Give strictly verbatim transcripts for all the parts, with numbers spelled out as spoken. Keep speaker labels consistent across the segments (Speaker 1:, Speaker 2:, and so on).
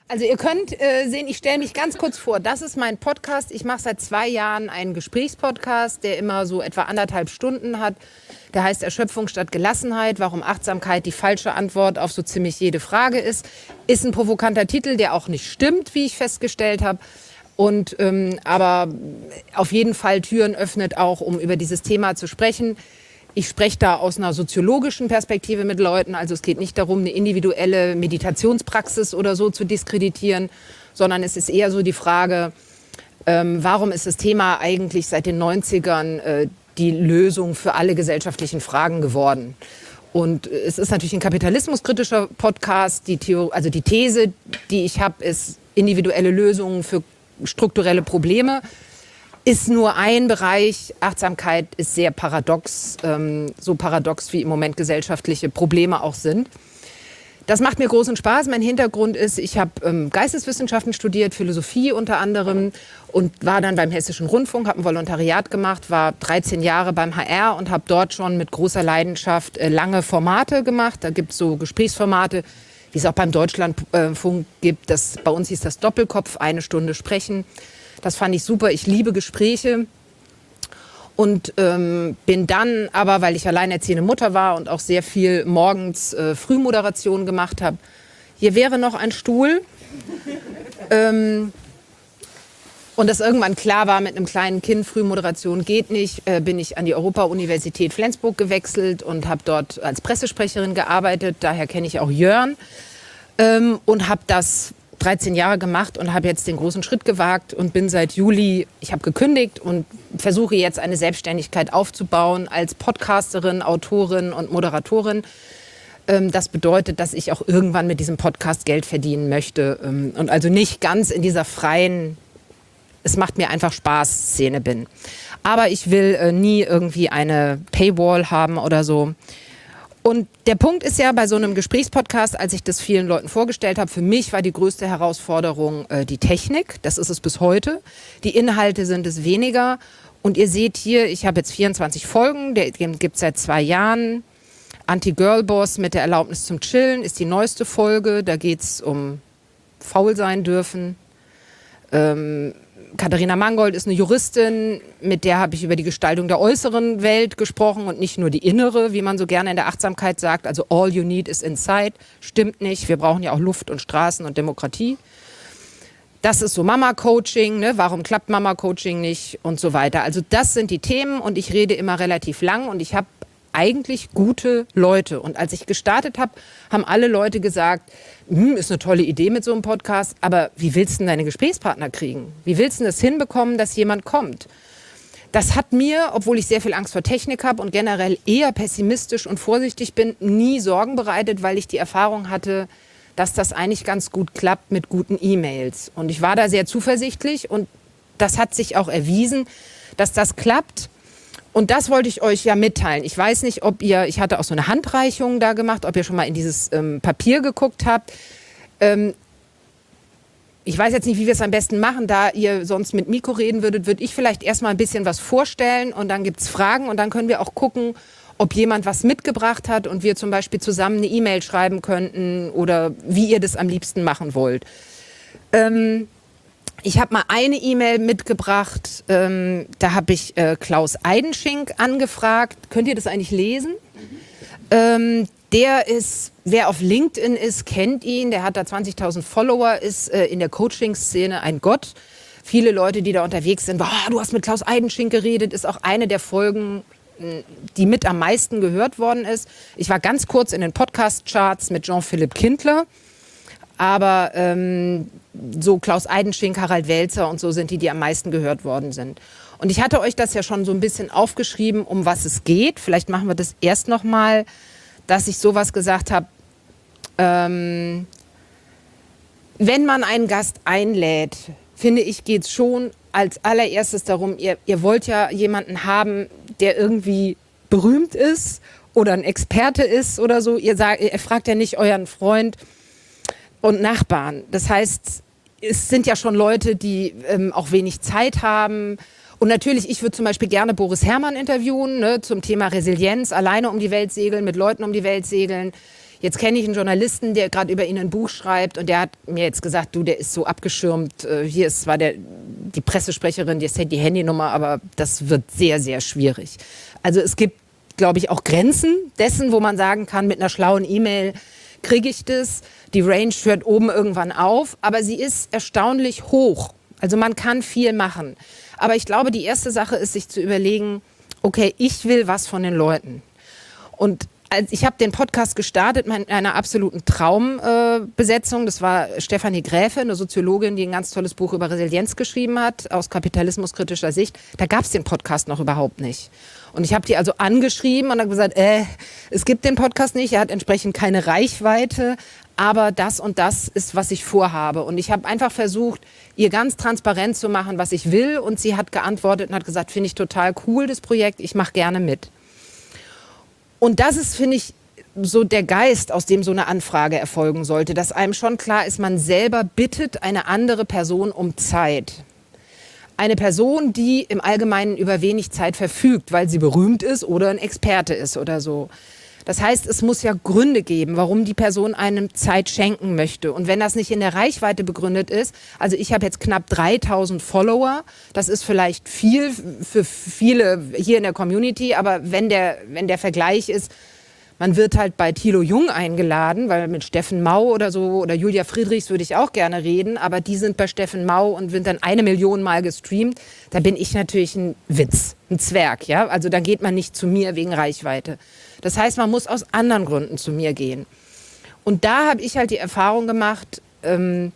Speaker 1: Also ihr könnt äh, sehen, ich stelle mich ganz kurz vor. Das ist mein Podcast. Ich mache seit zwei Jahren einen Gesprächspodcast, der immer so etwa anderthalb Stunden hat. Der heißt Erschöpfung statt Gelassenheit, warum Achtsamkeit die falsche Antwort auf so ziemlich jede Frage ist. Ist ein provokanter Titel, der auch nicht stimmt, wie ich festgestellt habe. Und ähm, aber auf jeden Fall Türen öffnet auch, um über dieses Thema zu sprechen. Ich spreche da aus einer soziologischen Perspektive mit Leuten. Also es geht nicht darum, eine individuelle Meditationspraxis oder so zu diskreditieren, sondern es ist eher so die Frage, ähm, warum ist das Thema eigentlich seit den neunzigern äh, die Lösung für alle gesellschaftlichen Fragen geworden? Und es ist natürlich ein kapitalismuskritischer Podcast. Die Theo- also die These, die ich habe, ist individuelle Lösungen für strukturelle Probleme. Ist nur ein Bereich. Achtsamkeit ist sehr paradox, ähm, so paradox wie im Moment gesellschaftliche Probleme auch sind. Das macht mir großen Spaß. Mein Hintergrund ist, ich habe ähm, Geisteswissenschaften studiert, Philosophie unter anderem und war dann beim Hessischen Rundfunk, habe ein Volontariat gemacht, war dreizehn Jahre beim H R und habe dort schon mit großer Leidenschaft äh, lange Formate gemacht. Da gibt es so Gesprächsformate, wie es auch beim Deutschlandfunk gibt. Das, bei uns hieß das Doppelkopf, eine Stunde sprechen. Das fand ich super. Ich liebe Gespräche. Und ähm, bin dann aber, weil ich alleinerziehende Mutter war und auch sehr viel morgens äh, Frühmoderation gemacht habe, hier wäre noch ein Stuhl. ähm, und das irgendwann klar war, mit einem kleinen Kind, Frühmoderation geht nicht, äh, bin ich an die Europa-Universität Flensburg gewechselt und habe dort als Pressesprecherin gearbeitet. Daher kenne ich auch Jörn ähm, und habe das dreizehn Jahre gemacht und habe jetzt den großen Schritt gewagt und bin seit Juli, ich habe gekündigt und versuche jetzt eine Selbstständigkeit aufzubauen als Podcasterin, Autorin und Moderatorin. Das bedeutet, dass ich auch irgendwann mit diesem Podcast Geld verdienen möchte und also nicht ganz in dieser freien, es macht mir einfach Spaß Szene bin. Aber ich will nie irgendwie eine Paywall haben oder so. Und der Punkt ist ja bei so einem Gesprächspodcast, als ich das vielen Leuten vorgestellt habe, für mich war die größte Herausforderung äh, die Technik. Das ist es bis heute. Die Inhalte sind es weniger. Und ihr seht hier, ich habe jetzt vierundzwanzig Folgen, den gibt es seit zwei Jahren. Anti-Girl-Boss mit der Erlaubnis zum Chillen ist die neueste Folge. Da geht es um faul sein dürfen. Ähm, Katharina Mangold ist eine Juristin, mit der habe ich über die Gestaltung der äußeren Welt gesprochen und nicht nur die innere, wie man so gerne in der Achtsamkeit sagt. Also all you need is inside. Stimmt nicht. Wir brauchen ja auch Luft und Straßen und Demokratie. Das ist so Mama-Coaching, ne? Warum klappt Mama-Coaching nicht und so weiter. Also das sind die Themen und ich rede immer relativ lang und ich habe eigentlich gute Leute. Und als ich gestartet habe, haben alle Leute gesagt, hm, ist eine tolle Idee mit so einem Podcast, aber wie willst du denn deine Gesprächspartner kriegen? Wie willst du das hinbekommen, dass jemand kommt? Das hat mir, obwohl ich sehr viel Angst vor Technik habe und generell eher pessimistisch und vorsichtig bin, nie Sorgen bereitet, weil ich die Erfahrung hatte, dass das eigentlich ganz gut klappt mit guten E-Mails. Und ich war da sehr zuversichtlich und das hat sich auch erwiesen, dass das klappt. Und das wollte ich euch ja mitteilen. Ich weiß nicht, ob ihr, ich hatte auch so eine Handreichung da gemacht, ob ihr schon mal in dieses ähm, Papier geguckt habt. Ähm, ich weiß jetzt nicht, wie wir es am besten machen. Da ihr sonst mit Mikro reden würdet, würde ich vielleicht erstmal ein bisschen was vorstellen und dann gibt es Fragen und dann können wir auch gucken, ob jemand was mitgebracht hat und wir zum Beispiel zusammen eine E-Mail schreiben könnten oder wie ihr das am liebsten machen wollt. Ähm, Ich habe mal eine E-Mail mitgebracht, ähm, da habe ich äh, Klaus Eidenschink angefragt. Könnt ihr das eigentlich lesen? Mhm. Ähm, der ist, wer auf LinkedIn ist, kennt ihn. Der hat da zwanzigtausend Follower, ist äh, in der Coaching-Szene ein Gott. Viele Leute, die da unterwegs sind, boah, du hast mit Klaus Eidenschink geredet, ist auch eine der Folgen, die mit am meisten gehört worden ist. Ich war ganz kurz in den Podcast-Charts mit Jean-Philipp Kindler. Aber ähm, so Klaus Eidenschink, Harald Welzer und so sind die, die am meisten gehört worden sind. Und ich hatte euch das ja schon so ein bisschen aufgeschrieben, um was es geht. Vielleicht machen wir das erst noch mal, dass ich sowas gesagt habe. Ähm, wenn man einen Gast einlädt, finde ich, geht es schon als allererstes darum, ihr, ihr wollt ja jemanden haben, der irgendwie berühmt ist oder ein Experte ist oder so. Ihr, sagt, ihr fragt ja nicht euren Freund und Nachbarn. Das heißt, es sind ja schon Leute, die ähm, auch wenig Zeit haben. Und natürlich, ich würde zum Beispiel gerne Boris Herrmann interviewen, ne, zum Thema Resilienz, alleine um die Welt segeln, mit Leuten um die Welt segeln. Jetzt kenne ich einen Journalisten, der gerade über ihn ein Buch schreibt und der hat mir jetzt gesagt, du, der ist so abgeschirmt. Äh, hier ist zwar der, die Pressesprecherin, die ist die Handynummer, aber das wird sehr, sehr schwierig. Also es gibt, glaube ich, auch Grenzen dessen, wo man sagen kann, mit einer schlauen E-Mail kriege ich das. Die Range hört oben irgendwann auf, aber sie ist erstaunlich hoch. Also man kann viel machen. Aber ich glaube, die erste Sache ist, sich zu überlegen, okay, ich will was von den Leuten. Und als ich habe den Podcast gestartet mit einer absoluten Traumbesetzung. Äh, das war Stefanie Gräfe, eine Soziologin, die ein ganz tolles Buch über Resilienz geschrieben hat, aus kapitalismuskritischer Sicht. Da gab es den Podcast noch überhaupt nicht. Und ich habe die also angeschrieben und habe gesagt, äh, es gibt den Podcast nicht, er hat entsprechend keine Reichweite, aber das und das ist, was ich vorhabe. Und ich habe einfach versucht, ihr ganz transparent zu machen, was ich will. Und sie hat geantwortet und hat gesagt, finde ich total cool, das Projekt, ich mache gerne mit. Und das ist, finde ich, so der Geist, aus dem so eine Anfrage erfolgen sollte, dass einem schon klar ist, man selber bittet eine andere Person um Zeit. Eine Person, die im Allgemeinen über wenig Zeit verfügt, weil sie berühmt ist oder ein Experte ist oder so. Das heißt, es muss ja Gründe geben, warum die Person einem Zeit schenken möchte. Und wenn das nicht in der Reichweite begründet ist, also ich habe jetzt knapp dreitausend Follower, das ist vielleicht viel für viele hier in der Community, aber wenn der, wenn der Vergleich ist, man wird halt bei Thilo Jung eingeladen, weil mit Steffen Mau oder so oder Julia Friedrichs würde ich auch gerne reden, aber die sind bei Steffen Mau und sind dann eine Million Mal gestreamt. Da bin ich natürlich ein Witz, ein Zwerg, ja. Also da geht man nicht zu mir wegen Reichweite. Das heißt, man muss aus anderen Gründen zu mir gehen. Und da habe ich halt die Erfahrung gemacht, ähm,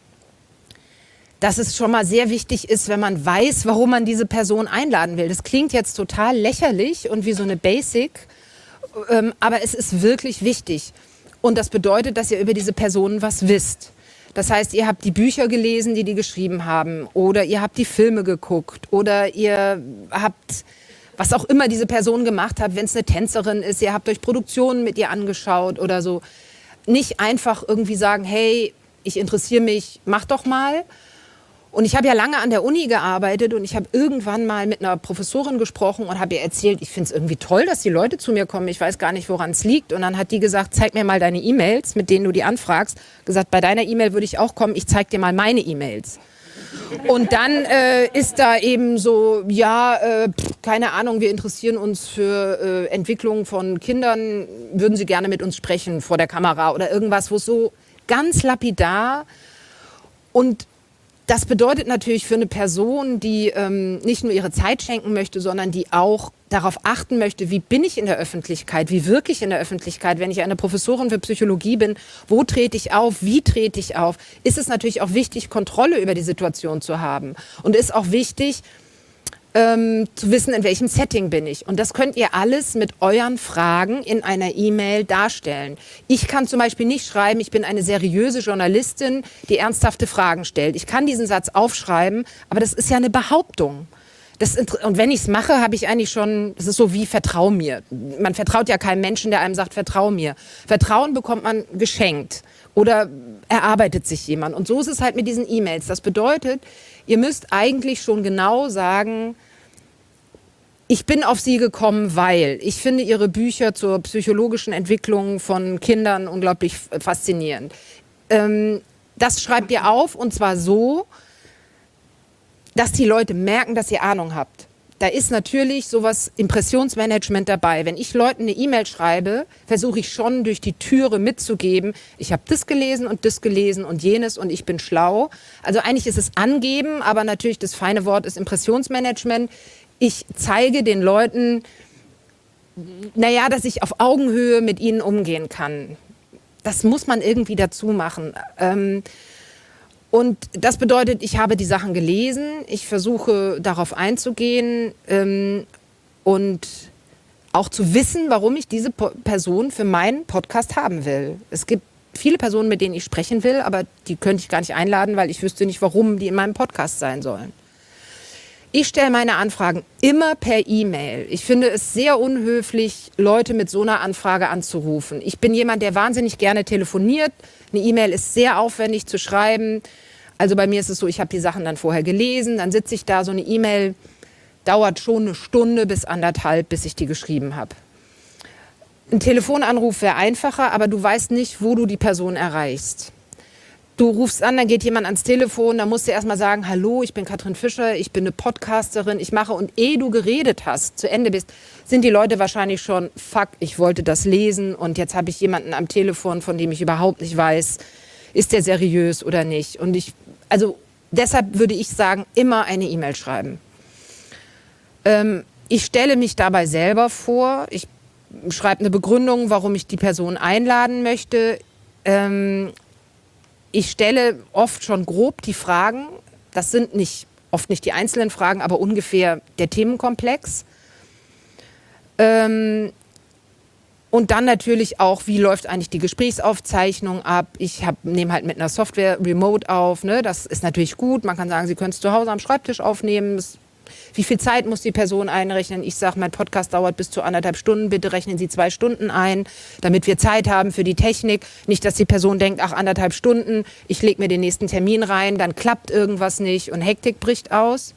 Speaker 1: dass es schon mal sehr wichtig ist, wenn man weiß, warum man diese Person einladen will. Das klingt jetzt total lächerlich und wie so eine Basic, ähm, aber es ist wirklich wichtig. Und das bedeutet, dass ihr über diese Personen was wisst. Das heißt, ihr habt die Bücher gelesen, die die geschrieben haben, oder ihr habt die Filme geguckt, oder ihr habt, was auch immer diese Person gemacht hat, wenn es eine Tänzerin ist, ihr habt euch Produktionen mit ihr angeschaut oder so. Nicht einfach irgendwie sagen, hey, ich interessiere mich, mach doch mal. Und ich habe ja lange an der Uni gearbeitet und ich habe irgendwann mal mit einer Professorin gesprochen und habe ihr erzählt, ich finde es irgendwie toll, dass die Leute zu mir kommen, ich weiß gar nicht, woran es liegt. Und dann hat die gesagt, zeig mir mal deine E-Mails, mit denen du die anfragst. Gesagt, bei deiner E-Mail würde ich auch kommen, ich zeig dir mal meine E-Mails. Und dann äh, ist da eben so, ja, äh, pff, keine Ahnung, wir interessieren uns für äh, Entwicklung von Kindern, würden Sie gerne mit uns sprechen vor der Kamera oder irgendwas, wo es so ganz lapidar. Und das bedeutet natürlich für eine Person, die ähm, nicht nur ihre Zeit schenken möchte, sondern die auch darauf achten möchte, wie bin ich in der Öffentlichkeit, wie wirke ich in der Öffentlichkeit, wenn ich eine Professorin für Psychologie bin, wo trete ich auf, wie trete ich auf, ist es natürlich auch wichtig, Kontrolle über die Situation zu haben. Und ist auch wichtig, ähm, zu wissen, in welchem Setting bin ich. Und das könnt ihr alles mit euren Fragen in einer E-Mail darstellen. Ich kann zum Beispiel nicht schreiben, ich bin eine seriöse Journalistin, die ernsthafte Fragen stellt. Ich kann diesen Satz aufschreiben, aber das ist ja eine Behauptung. Das, und wenn ich es mache, habe ich eigentlich schon, das ist so wie vertrau mir. Man vertraut ja keinem Menschen, der einem sagt, vertrau mir. Vertrauen bekommt man geschenkt oder erarbeitet sich jemand. Und so ist es halt mit diesen E-Mails. Das bedeutet, ihr müsst eigentlich schon genau sagen, ich bin auf Sie gekommen, weil ich finde Ihre Bücher zur psychologischen Entwicklung von Kindern unglaublich faszinierend. Ähm, das schreibt ihr auf und zwar so, dass die Leute merken, dass ihr Ahnung habt. Da ist natürlich sowas Impressionsmanagement dabei. Wenn ich Leuten eine E-Mail schreibe, versuche ich schon durch die Türe mitzugeben, ich habe das gelesen und das gelesen und jenes und ich bin schlau. Also eigentlich ist es angeben, aber natürlich das feine Wort ist Impressionsmanagement. Ich zeige den Leuten, naja, dass ich auf Augenhöhe mit ihnen umgehen kann. Das muss man irgendwie dazu machen. Ähm, Und das bedeutet, ich habe die Sachen gelesen, ich versuche darauf einzugehen ähm, und auch zu wissen, warum ich diese po- Person für meinen Podcast haben will. Es gibt viele Personen, mit denen ich sprechen will, aber die könnte ich gar nicht einladen, weil ich wüsste nicht, warum die in meinem Podcast sein sollen. Ich stelle meine Anfragen immer per E-Mail. Ich finde es sehr unhöflich, Leute mit so einer Anfrage anzurufen. Ich bin jemand, der wahnsinnig gerne telefoniert. Eine E-Mail ist sehr aufwendig zu schreiben. Also bei mir ist es so, ich habe die Sachen dann vorher gelesen, dann sitze ich da, so eine E-Mail dauert schon eine Stunde bis anderthalb, bis ich die geschrieben habe. Ein Telefonanruf wäre einfacher, aber du weißt nicht, wo du die Person erreichst. Du rufst an, dann geht jemand ans Telefon, dann musst du erstmal sagen, hallo, ich bin Katrin Fischer, ich bin eine Podcasterin, ich mache, und ehe du geredet hast, zu Ende bist, sind die Leute wahrscheinlich schon, fuck, ich wollte das lesen und jetzt habe ich jemanden am Telefon, von dem ich überhaupt nicht weiß, ist der seriös oder nicht. Und ich, also deshalb würde ich sagen, immer eine E-Mail schreiben. Ähm, ich stelle mich dabei selber vor, ich schreibe eine Begründung, warum ich die Person einladen möchte. Ähm, ich stelle oft schon grob die Fragen. Das sind nicht, oft nicht die einzelnen Fragen, aber ungefähr der Themenkomplex. Ähm, und dann natürlich auch, wie läuft eigentlich die Gesprächsaufzeichnung ab? Ich nehme halt mit einer Software remote auf. Ne? Das ist natürlich gut. Man kann sagen, Sie können es zu Hause am Schreibtisch aufnehmen. Das, wie viel Zeit muss die Person einrechnen? Ich sage, mein Podcast dauert bis zu anderthalb Stunden. Bitte rechnen Sie zwei Stunden ein, damit wir Zeit haben für die Technik. Nicht, dass die Person denkt, ach, anderthalb Stunden, ich lege mir den nächsten Termin rein, dann klappt irgendwas nicht und Hektik bricht aus.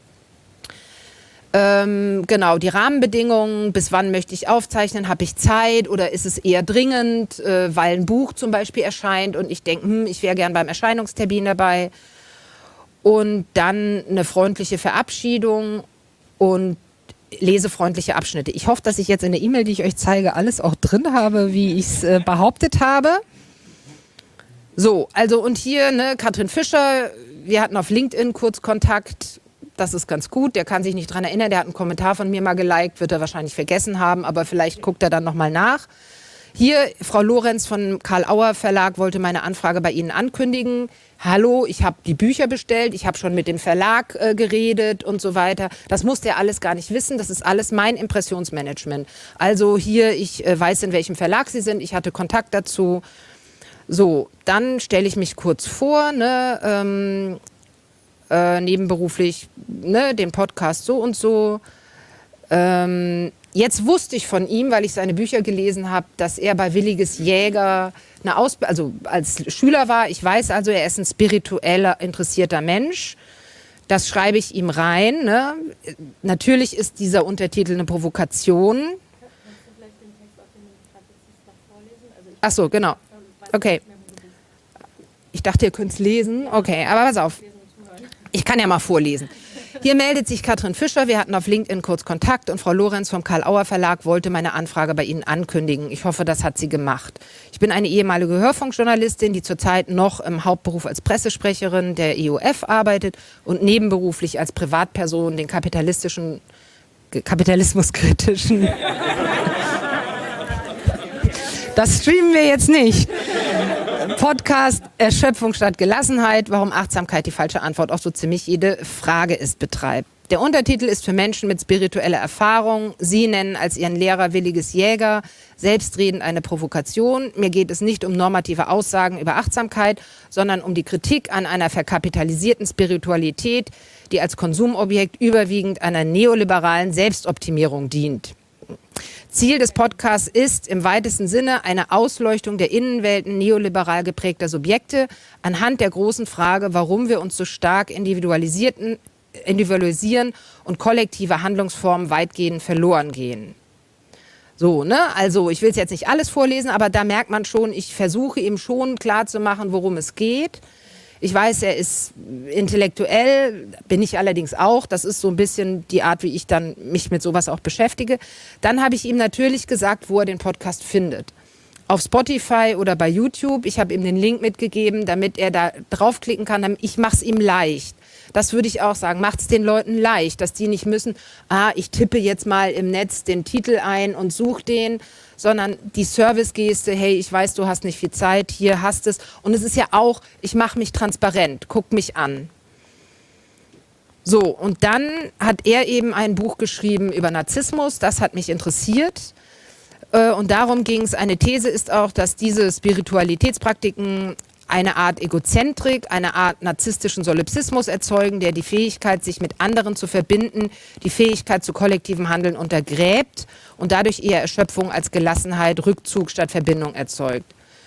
Speaker 1: Ähm, genau, die Rahmenbedingungen, bis wann möchte ich aufzeichnen, habe ich Zeit oder ist es eher dringend, äh, weil ein Buch zum Beispiel erscheint und ich denke, hm, ich wäre gern beim Erscheinungstermin dabei. Und dann eine freundliche Verabschiedung und lesefreundliche Abschnitte. Ich hoffe, dass ich jetzt in der E-Mail, die ich euch zeige, alles auch drin habe, wie ich es äh, behauptet habe. So, also und hier, ne, Katrin Fischer, wir hatten auf LinkedIn kurz Kontakt. Das ist ganz gut, der kann sich nicht dran erinnern, der hat einen Kommentar von mir mal geliked, wird er wahrscheinlich vergessen haben, aber vielleicht guckt er dann nochmal nach. Hier, Frau Lorenz von Karl Auer Verlag wollte meine Anfrage bei Ihnen ankündigen. Hallo, ich habe die Bücher bestellt, ich habe schon mit dem Verlag äh, geredet und so weiter. Das musste er alles gar nicht wissen, das ist alles mein Impressionsmanagement. Also hier, ich äh, weiß, in welchem Verlag Sie sind, ich hatte Kontakt dazu. So, dann stelle ich mich kurz vor, ne, ähm, äh, nebenberuflich, ne, den Podcast so und so. Ähm, Jetzt wusste ich von ihm, weil ich seine Bücher gelesen habe, dass er bei Williges Jäger eine Ausb- also als Schüler war. Ich weiß also, er ist ein spiritueller, interessierter Mensch. Das schreibe ich ihm rein. Ne? Natürlich ist dieser Untertitel eine Provokation. Kannst du vielleicht den Text, auf den du gerade jetzt noch vorlesen? Also ach so, genau. Okay. Ich dachte, ihr könnt es lesen. Okay, aber pass auf. Ich kann ja mal vorlesen. Hier meldet sich Katrin Fischer, wir hatten auf LinkedIn kurz Kontakt und Frau Lorenz vom Karl Auer Verlag wollte meine Anfrage bei Ihnen ankündigen. Ich hoffe, das hat sie gemacht. Ich bin eine ehemalige Hörfunkjournalistin, die zurzeit noch im Hauptberuf als Pressesprecherin der E O F arbeitet und nebenberuflich als Privatperson den kapitalistischen, kapitalismuskritischen... Das streamen wir jetzt nicht. Podcast Erschöpfung statt Gelassenheit, warum Achtsamkeit die falsche Antwort auf so ziemlich jede Frage ist, betreibt. Der Untertitel ist für Menschen mit spiritueller Erfahrung. Sie nennen als ihren Lehrer Williges Jäger, selbstredend eine Provokation. Mir geht es nicht um normative Aussagen über Achtsamkeit, sondern um die Kritik an einer verkapitalisierten Spiritualität, die als Konsumobjekt überwiegend einer neoliberalen Selbstoptimierung dient. Ziel des Podcasts ist im weitesten Sinne eine Ausleuchtung der Innenwelten neoliberal geprägter Subjekte anhand der großen Frage, warum wir uns so stark individualisierten, individualisieren und kollektive Handlungsformen weitgehend verloren gehen. So, ne? Also ich will es jetzt nicht alles vorlesen, aber da merkt man schon, ich versuche ihm schon klarzumachen, worum es geht. Ich weiß, er ist intellektuell, bin ich allerdings auch. Das ist so ein bisschen die Art, wie ich dann mich mit sowas auch beschäftige. Dann habe ich ihm natürlich gesagt, wo er den Podcast findet. Auf Spotify oder bei YouTube. Ich habe ihm den Link mitgegeben, damit er da draufklicken kann. Ich mache es ihm leicht. Das würde ich auch sagen. Macht es den Leuten leicht, dass die nicht müssen, ah, ich tippe jetzt mal im Netz den Titel ein und suche den, sondern die Servicegeste, hey, ich weiß, du hast nicht viel Zeit, hier hast es. Und es ist ja auch, ich mache mich transparent, guck mich an. So, und dann hat er eben ein Buch geschrieben über Narzissmus, das hat mich interessiert. Und darum ging es, eine These ist auch, dass diese Spiritualitätspraktiken eine Art Egozentrik, eine Art narzisstischen Solipsismus erzeugen, der die Fähigkeit, sich mit anderen zu verbinden, die Fähigkeit zu kollektivem Handeln untergräbt und dadurch eher Erschöpfung als Gelassenheit, Rückzug statt Verbindung erzeugt.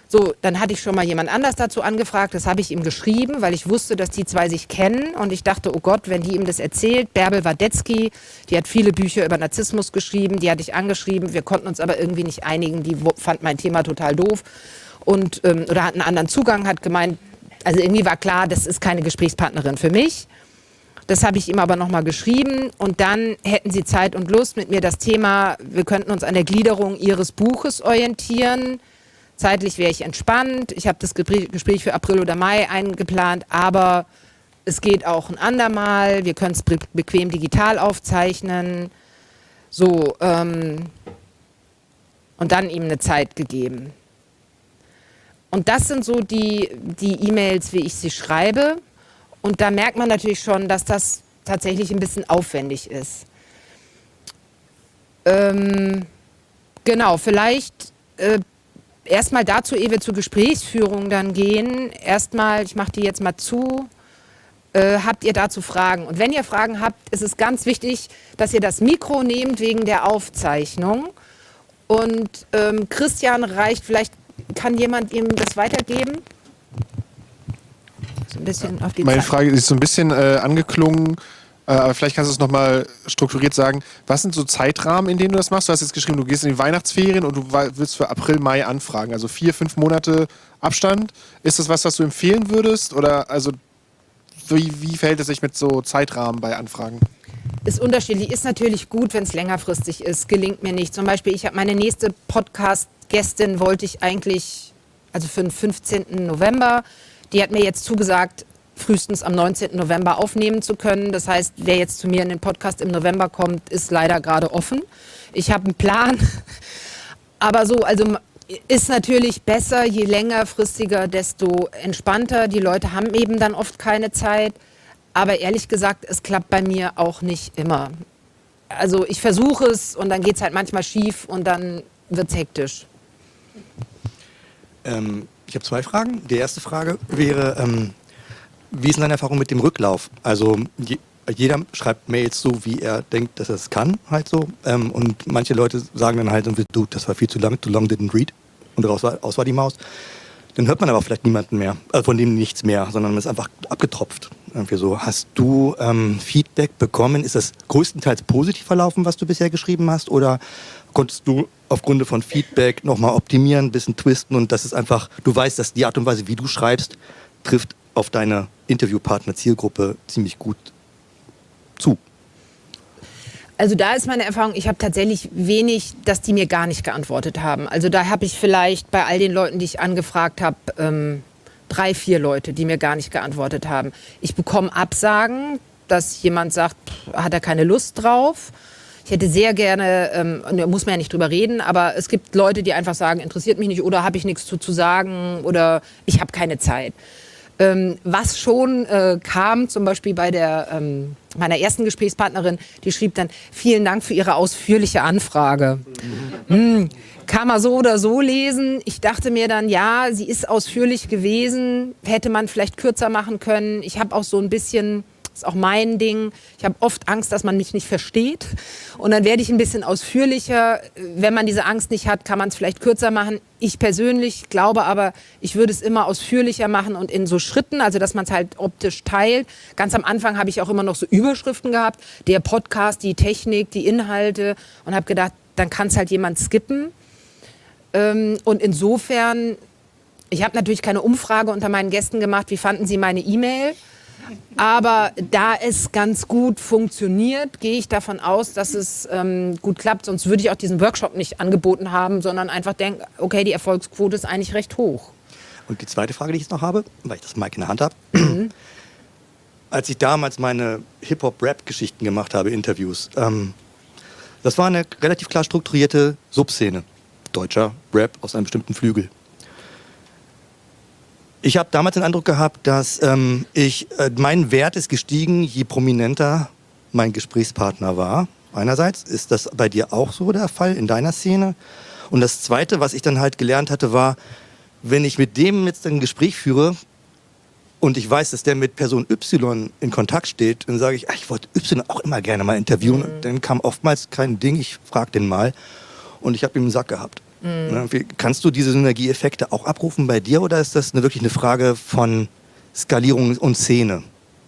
Speaker 1: So, dann hatte ich schon mal jemand anders dazu angefragt, das habe ich ihm geschrieben, weil ich wusste, dass die zwei sich kennen und ich dachte, oh Gott, wenn die ihm das erzählt, Bärbel Wadetzky, die hat viele Bücher über Narzissmus geschrieben, die hatte ich angeschrieben, wir konnten uns aber irgendwie nicht einigen, die fand mein Thema total doof und, ähm, oder hat einen anderen Zugang, hat gemeint, also irgendwie war klar, das ist keine Gesprächspartnerin für mich. Das habe ich ihm aber nochmal geschrieben und dann hätten sie Zeit und Lust mit mir das Thema, wir könnten uns an der Gliederung ihres Buches orientieren. Zeitlich wäre ich entspannt. Ich habe das Gespräch für April oder Mai eingeplant, aber es geht auch ein andermal. Wir können es be- bequem digital aufzeichnen. So, ähm, und dann ihm eine Zeit gegeben. Und das sind so die, die E-Mails, wie ich sie schreibe. Und da merkt man natürlich schon, dass das tatsächlich ein bisschen aufwendig ist. Ähm, genau, vielleicht äh, erstmal dazu, ehe wir zur Gesprächsführung dann gehen. Erstmal, ich mache die jetzt mal zu, äh, habt ihr dazu Fragen? Und wenn ihr Fragen habt, ist es ganz wichtig, dass ihr das Mikro nehmt wegen der Aufzeichnung. Und ähm, Christian reicht, vielleicht kann jemand ihm das weitergeben? So ein bisschen auf die
Speaker 2: Meine
Speaker 1: Zeit.
Speaker 2: Frage ist so ein bisschen äh, angeklungen, äh, aber vielleicht kannst du es nochmal strukturiert sagen. Was sind so Zeitrahmen, in denen du das machst? Du hast jetzt geschrieben, du gehst in die Weihnachtsferien und du willst für April, Mai anfragen. Also vier, fünf Monate Abstand. Ist das was, was du empfehlen würdest? Oder also wie, wie verhält es sich mit so Zeitrahmen bei Anfragen?
Speaker 1: Ist unterschiedlich. Ist natürlich gut, wenn es längerfristig ist. Gelingt mir nicht. Zum Beispiel, ich habe meine nächste Podcast-Gästin wollte ich eigentlich, also für den fünfzehnten November, die hat mir jetzt zugesagt, frühestens am neunzehnten November aufnehmen zu können. Das heißt, wer jetzt zu mir in den Podcast im November kommt, ist leider gerade offen. Ich habe einen Plan. Aber so, also ist natürlich besser, je längerfristiger, desto entspannter. Die Leute haben eben dann oft keine Zeit. Aber ehrlich gesagt, es klappt bei mir auch nicht immer. Also ich versuche es und dann geht es halt manchmal schief und dann wird es hektisch.
Speaker 3: Ähm, ich habe zwei Fragen. Die erste Frage wäre, ähm, wie ist denn deine Erfahrung mit dem Rücklauf? Also je, jeder schreibt Mails so, wie er denkt, dass er es kann, halt so. Ähm, und manche Leute sagen dann halt, du, das war viel zu lang, too long didn't read. Und raus war, aus war die Maus. Dann hört man aber vielleicht niemanden mehr, also von dem nichts mehr, sondern man ist einfach abgetropft. Irgendwie so. Hast du ähm, Feedback bekommen? Ist das größtenteils positiv verlaufen, was du bisher geschrieben hast? Oder konntest du aufgrund von Feedback nochmal optimieren, ein bisschen twisten und das ist einfach, du weißt, dass die Art und Weise, wie du schreibst, trifft auf deine Interviewpartner-Zielgruppe ziemlich gut zu?
Speaker 1: Also da ist meine Erfahrung, ich habe tatsächlich wenig, dass die mir gar nicht geantwortet haben. Also da habe ich vielleicht bei all den Leuten, die ich angefragt habe, ähm, drei, vier Leute, die mir gar nicht geantwortet haben. Ich bekomme Absagen, dass jemand sagt, pff, hat er keine Lust drauf. Ich hätte sehr gerne, ähm, da muss man ja nicht drüber reden, aber es gibt Leute, die einfach sagen, interessiert mich nicht oder habe ich nichts zu, zu sagen oder ich habe keine Zeit. Ähm, was schon äh, kam, zum Beispiel bei der, ähm, meiner ersten Gesprächspartnerin, die schrieb dann, vielen Dank für Ihre ausführliche Anfrage. Mhm. Hm, kann man so oder so lesen. Ich dachte mir dann, ja, sie ist ausführlich gewesen, hätte man vielleicht kürzer machen können. Ich habe auch so ein bisschen, das ist auch mein Ding, ich habe oft Angst, dass man mich nicht versteht. Und dann werde ich ein bisschen ausführlicher. Wenn man diese Angst nicht hat, kann man es vielleicht kürzer machen. Ich persönlich glaube aber, ich würde es immer ausführlicher machen und in so Schritten, also dass man es halt optisch teilt. Ganz am Anfang habe ich auch immer noch so Überschriften gehabt, der Podcast, die Technik, die Inhalte und habe gedacht, dann kann es halt jemand skippen. Und insofern, ich habe natürlich keine Umfrage unter meinen Gästen gemacht, wie fanden sie meine E-Mail? Aber da es ganz gut funktioniert, gehe ich davon aus, dass es ähm, gut klappt. Sonst würde ich auch diesen Workshop nicht angeboten haben, sondern einfach denke, okay, die Erfolgsquote ist eigentlich recht hoch.
Speaker 3: Und die zweite Frage, die ich jetzt noch habe, weil ich das Mic in der Hand habe. Mhm. Als ich damals meine Hip-Hop-Rap-Geschichten gemacht habe, Interviews, ähm, das war eine relativ klar strukturierte Subszene. Deutscher Rap aus einem bestimmten Flügel. Ich habe damals den Eindruck gehabt, dass ähm, ich, äh, mein Wert ist gestiegen, je prominenter mein Gesprächspartner war. Einerseits, ist das bei dir auch so der Fall in deiner Szene? Und das Zweite, was ich dann halt gelernt hatte, war, wenn ich mit dem jetzt ein Gespräch führe und ich weiß, dass der mit Person Y in Kontakt steht, dann sage ich, ach, ich wollte Y auch immer gerne mal interviewen. Mhm. Dann kam oftmals kein Ding, ich frage den mal und ich habe ihm einen Sack gehabt. Mhm. Ne, wie, kannst du diese Synergieeffekte auch abrufen bei dir oder ist das eine, wirklich eine Frage von Skalierung und Szene?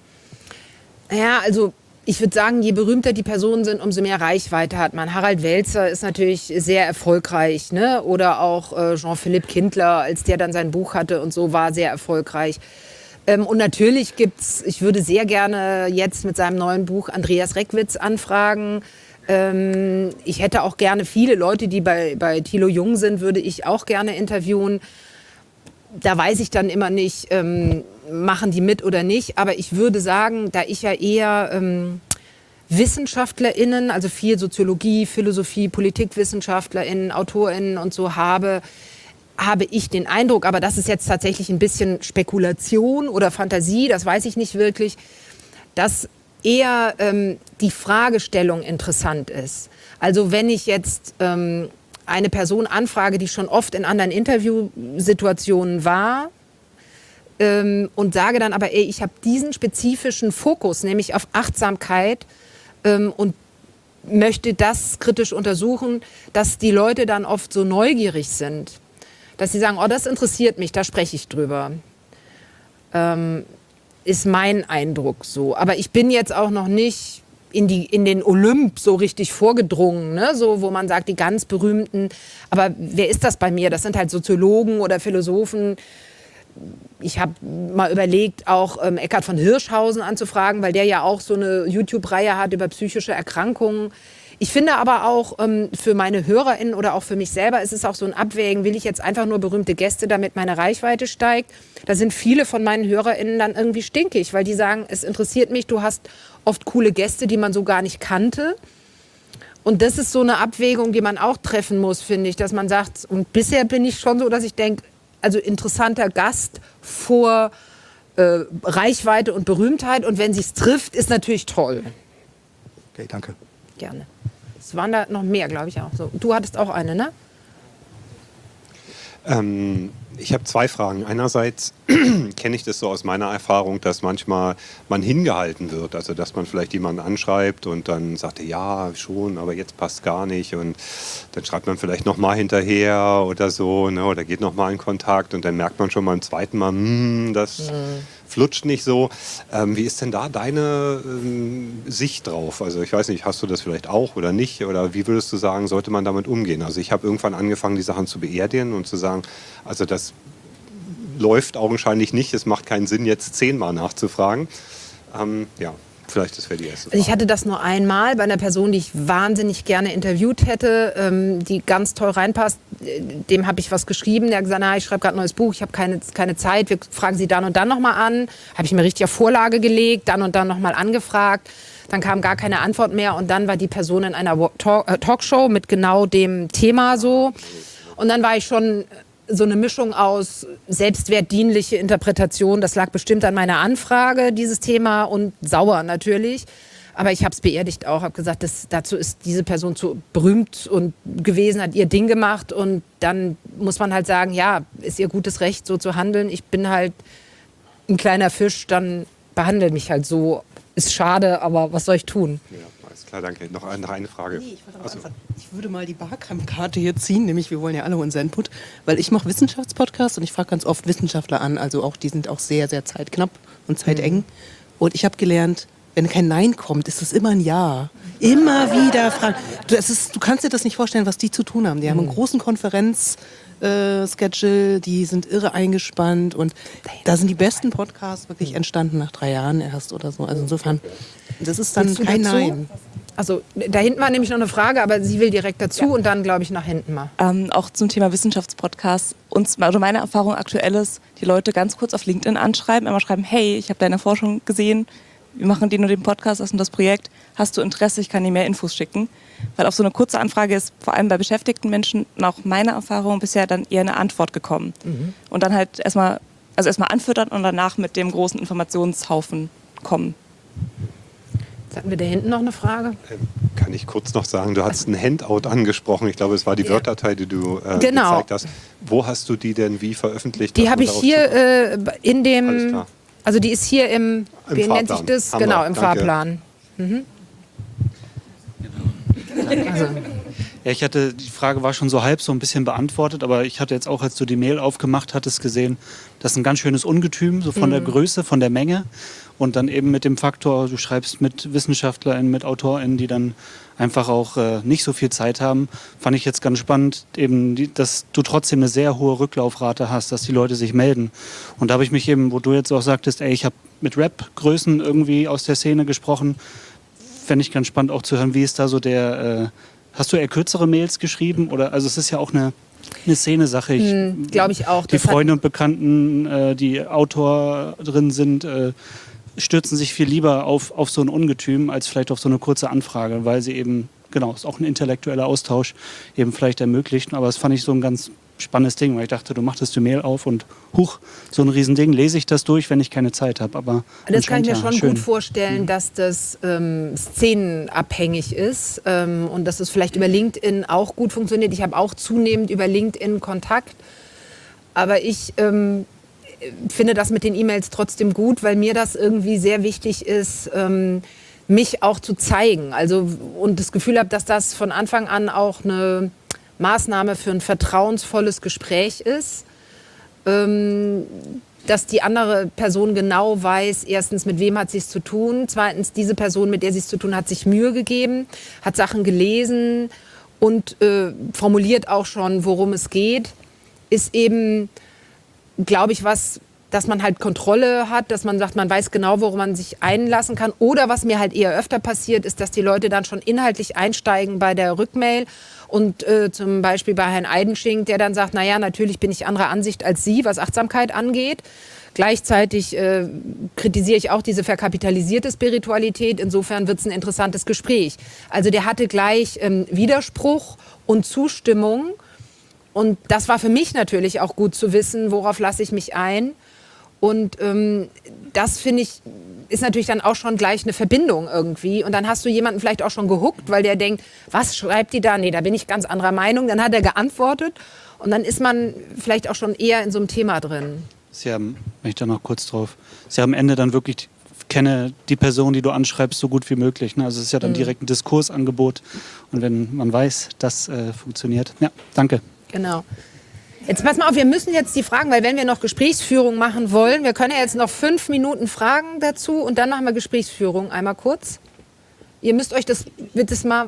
Speaker 1: Ja, also ich würde sagen, je berühmter die Personen sind, umso mehr Reichweite hat man. Harald Welzer ist natürlich sehr erfolgreich, ne? Oder auch äh, Jean-Philippe Kindler, als der dann sein Buch hatte und so, war sehr erfolgreich. Ähm, und natürlich gibt's, ich würde sehr gerne jetzt mit seinem neuen Buch Andreas Reckwitz anfragen. Ähm, ich hätte auch gerne viele Leute, die bei, bei Thilo Jung sind, würde ich auch gerne interviewen. Da weiß ich dann immer nicht, ähm, machen die mit oder nicht. Aber ich würde sagen, da ich ja eher ähm, WissenschaftlerInnen, also viel Soziologie, Philosophie, PolitikwissenschaftlerInnen, AutorInnen und so habe, habe ich den Eindruck, aber das ist jetzt tatsächlich ein bisschen Spekulation oder Fantasie, das weiß ich nicht wirklich, dass eher ähm, die Fragestellung interessant ist. Also wenn ich jetzt ähm, eine Person anfrage, die schon oft in anderen Interviewsituationen war ähm, und sage dann aber, ey, ich habe diesen spezifischen Fokus, nämlich auf Achtsamkeit ähm, und möchte das kritisch untersuchen, dass die Leute dann oft so neugierig sind, dass sie sagen, oh, das interessiert mich, da spreche ich drüber. Ähm, ist mein Eindruck so. Aber ich bin jetzt auch noch nicht in, die, in den Olymp so richtig vorgedrungen, ne? So, wo man sagt, die ganz berühmten. Aber wer ist das bei mir? Das sind halt Soziologen oder Philosophen. Ich habe mal überlegt, auch ähm, Eckhard von Hirschhausen anzufragen, weil der ja auch so eine YouTube-Reihe hat über psychische Erkrankungen. Ich finde aber auch ähm, für meine HörerInnen oder auch für mich selber ist es auch so ein Abwägen, will ich jetzt einfach nur berühmte Gäste, damit meine Reichweite steigt. Da sind viele von meinen HörerInnen dann irgendwie stinkig, weil die sagen, es interessiert mich, du hast oft coole Gäste, die man so gar nicht kannte. Und das ist so eine Abwägung, die man auch treffen muss, finde ich, dass man sagt, und bisher bin ich schon so, dass ich denke, also interessanter Gast vor äh, Reichweite und Berühmtheit und wenn sich's trifft, ist natürlich toll.
Speaker 3: Okay, danke.
Speaker 1: Gerne. Es waren da noch mehr, glaube ich auch. So, du hattest auch eine, ne?
Speaker 4: Ähm, ich habe zwei Fragen. Einerseits kenne ich das so aus meiner Erfahrung, dass manchmal man hingehalten wird. Also dass man vielleicht jemanden anschreibt und dann sagt er, ja, schon, aber jetzt passt gar nicht. Und dann schreibt man vielleicht nochmal hinterher oder so, ne? Oder geht nochmal in Kontakt und dann merkt man schon beim zweiten Mal, hm, das mhm. flutscht nicht so. Ähm, wie ist denn da deine ähm, Sicht drauf? Also ich weiß nicht, hast du das vielleicht auch oder nicht? Oder wie würdest du sagen, sollte man damit umgehen? Also ich habe irgendwann angefangen, die Sachen zu beerdigen und zu sagen, also das läuft augenscheinlich nicht. Es macht keinen Sinn, jetzt zehnmal nachzufragen. Ähm, ja, vielleicht das wäre die erste Frage.
Speaker 1: Ich hatte das nur einmal bei einer Person, die ich wahnsinnig gerne interviewt hätte, ähm, die ganz toll reinpasst. Dem habe ich was geschrieben. Der hat gesagt, na, ich schreibe gerade ein neues Buch, ich habe keine, keine Zeit. Wir fragen Sie dann und dann nochmal an. Habe ich mir richtig auf Vorlage gelegt, dann und dann nochmal angefragt. Dann kam gar keine Antwort mehr und dann war die Person in einer Talk- äh, Talkshow mit genau dem Thema so. Und dann war ich schon so eine Mischung aus selbstwertdienliche Interpretation, das lag bestimmt an meiner Anfrage, dieses Thema, und sauer natürlich. Aber ich habe es beerdigt auch, habe gesagt, das, dazu ist diese Person zu berühmt und gewesen, hat ihr Ding gemacht. Und dann muss man halt sagen, ja, ist ihr gutes Recht, so zu handeln. Ich bin halt ein kleiner Fisch, dann behandle mich halt so. Ist schade, aber was soll ich tun?
Speaker 4: Ja, alles klar, danke. Noch eine, noch eine Frage.
Speaker 5: Nee, ich,
Speaker 4: Achso.
Speaker 5: einfach, ich würde mal die Barcamp-Karte hier ziehen, nämlich wir wollen ja alle unseren Input, weil ich mache Wissenschaftspodcasts und ich frage ganz oft Wissenschaftler an, also auch die sind auch sehr, sehr zeitknapp und zeiteng. Mhm. Und ich habe gelernt, wenn kein Nein kommt, ist es immer ein Ja. Immer wieder fragen. Du, es ist, du kannst dir das nicht vorstellen, was die zu tun haben. Die haben einen großen Konferenz, äh, Schedule, die sind irre eingespannt und da sind die besten Podcasts wirklich entstanden nach drei Jahren erst oder so. Also insofern, das ist dann kein
Speaker 1: dazu?
Speaker 5: Nein.
Speaker 1: Also da hinten war nämlich noch eine Frage, aber sie will direkt dazu ja. Und dann, glaube ich, nach hinten mal.
Speaker 6: Ähm, auch zum Thema Wissenschaftspodcasts. Uns, also meine Erfahrung aktuell ist, die Leute ganz kurz auf LinkedIn anschreiben, einmal schreiben, hey, ich habe deine Forschung gesehen, wir machen den und den Podcast, das und das Projekt, hast du Interesse, ich kann dir mehr Infos schicken. Weil auf so eine kurze Anfrage ist vor allem bei beschäftigten Menschen, nach meiner Erfahrung bisher dann eher eine Antwort gekommen. Mhm. Und dann halt erstmal, also erstmal anfüttern und danach mit dem großen Informationshaufen kommen.
Speaker 1: Jetzt hatten wir da hinten noch eine Frage.
Speaker 4: Ähm, kann ich kurz noch sagen, du hast ein Handout angesprochen. Ich glaube, es war die ja. Word-Datei, die du äh,
Speaker 1: genau.
Speaker 4: gezeigt hast. Wo hast du die denn wie veröffentlicht?
Speaker 1: Die habe ich hier äh, in dem, also die ist hier im,
Speaker 4: Im
Speaker 1: wie
Speaker 4: Fahrplan.
Speaker 1: nennt sich das?
Speaker 4: Haben
Speaker 1: genau,
Speaker 4: wir.
Speaker 1: im
Speaker 4: Danke.
Speaker 1: Fahrplan. Mhm. Also.
Speaker 7: Ja, ich hatte, die Frage war schon so halb so ein bisschen beantwortet, aber ich hatte jetzt auch, als du die Mail aufgemacht hattest, gesehen, das ist ein ganz schönes Ungetüm, so von mhm. der Größe, von der Menge. Und dann eben mit dem Faktor, du schreibst mit WissenschaftlerInnen, mit AutorInnen, die dann einfach auch äh, nicht so viel Zeit haben, fand ich jetzt ganz spannend, eben, die, dass du trotzdem eine sehr hohe Rücklaufrate hast, dass die Leute sich melden. Und da habe ich mich eben, wo du jetzt auch sagtest, ey, ich habe mit Rap-Größen irgendwie aus der Szene gesprochen, fände ich ganz spannend auch zu hören, wie ist da so der... Äh, hast du eher kürzere Mails geschrieben? Oder, also es ist ja auch eine, eine Szene-Sache.
Speaker 1: Hm, glaube ich auch.
Speaker 7: Die
Speaker 1: Das
Speaker 7: Freunde und Bekannten, äh, die Autor drin sind, äh, stürzen sich viel lieber auf, auf so ein Ungetüm als vielleicht auf so eine kurze Anfrage, weil sie eben, genau, ist auch ein intellektueller Austausch eben vielleicht ermöglicht. Aber das fand ich so ein ganz spannendes Ding, weil ich dachte, du machtest die Mail auf und huch, so ein Riesending, lese ich das durch, wenn ich keine Zeit habe. Aber
Speaker 1: das kann ich mir
Speaker 7: ja
Speaker 1: schon
Speaker 7: schön.
Speaker 1: gut vorstellen, dass das ähm, szenenabhängig ist ähm, und dass es vielleicht über LinkedIn auch gut funktioniert. Ich habe auch zunehmend über LinkedIn Kontakt, aber ich ähm, finde das mit den E-Mails trotzdem gut, weil mir das irgendwie sehr wichtig ist, ähm, mich auch zu zeigen. Also, und das Gefühl habe, dass das von Anfang an auch eine Maßnahme für ein vertrauensvolles Gespräch ist, ähm, dass die andere Person genau weiß, erstens, mit wem hat sie es zu tun, zweitens, diese Person, mit der sie es zu tun hat, sich Mühe gegeben, hat Sachen gelesen und äh, formuliert auch schon, worum es geht, ist eben, glaube ich, was, dass man halt Kontrolle hat, dass man sagt, man weiß genau, worum man sich einlassen kann. Oder was mir halt eher öfter passiert, ist, dass die Leute dann schon inhaltlich einsteigen bei der Rückmail. Und äh, zum Beispiel bei Herrn Eidenschink, der dann sagt, naja, natürlich bin ich anderer Ansicht als Sie, was Achtsamkeit angeht. Gleichzeitig äh, kritisiere ich auch diese verkapitalisierte Spiritualität. Insofern wird es ein interessantes Gespräch. Also der hatte gleich ähm, Widerspruch und Zustimmung. Und das war für mich natürlich auch gut zu wissen, worauf lasse ich mich ein. Und ähm, das, finde ich, ist natürlich dann auch schon gleich eine Verbindung irgendwie. Und dann hast du jemanden vielleicht auch schon gehuckt, weil der denkt, was schreibt die da? Nee, da bin ich ganz anderer Meinung. Dann hat er geantwortet und dann ist man vielleicht auch schon eher in so einem Thema drin.
Speaker 7: Sie haben, wenn ich da noch kurz drauf, Sie haben am Ende dann wirklich, kenne die Person, die du anschreibst, so gut wie möglich. Ne? Also es ist ja dann
Speaker 1: Mhm.
Speaker 7: direkt ein Diskursangebot. Und wenn man weiß, das äh, funktioniert. Ja, danke.
Speaker 1: Genau. Jetzt pass mal auf, wir müssen jetzt die Fragen, weil wenn wir noch Gesprächsführung machen wollen, wir können ja jetzt noch fünf Minuten Fragen dazu und dann machen wir Gesprächsführung. Einmal kurz. Ihr müsst euch das, wird das mal...